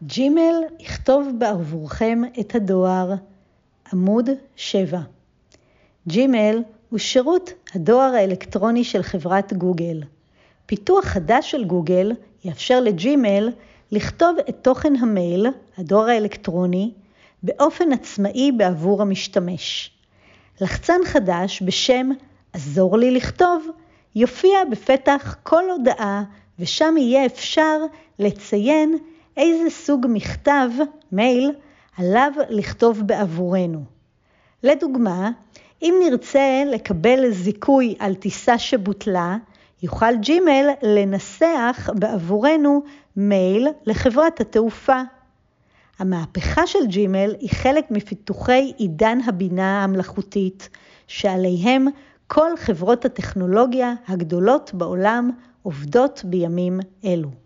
ג'ימל יכתוב בעבורכם את הדואר. עמוד 7. ג'ימל הוא שירות הדואר האלקטרוני של חברת גוגל. פיתוח חדש של גוגל יאפשר לג'ימל לכתוב את תוכן המייל, הדואר האלקטרוני, באופן עצמאי בעבור המשתמש. לחצן חדש בשם עזור לי לכתוב יופיע בפתח כל הודעה, ושם יהיה אפשר לציין איזה סוג מכתב, מייל, עליו לכתוב בעבורנו. לדוגמה, אם נרצה לקבל זיכוי על טיסה שבוטלה, יוכל ג'ימל לנסח בעבורנו מייל לחברת התעופה. המהפכה של ג'ימל היא חלק מפיתוחי עידן הבינה המלאכותית, שעליהם כל חברות הטכנולוגיה הגדולות בעולם עובדות בימים אלו.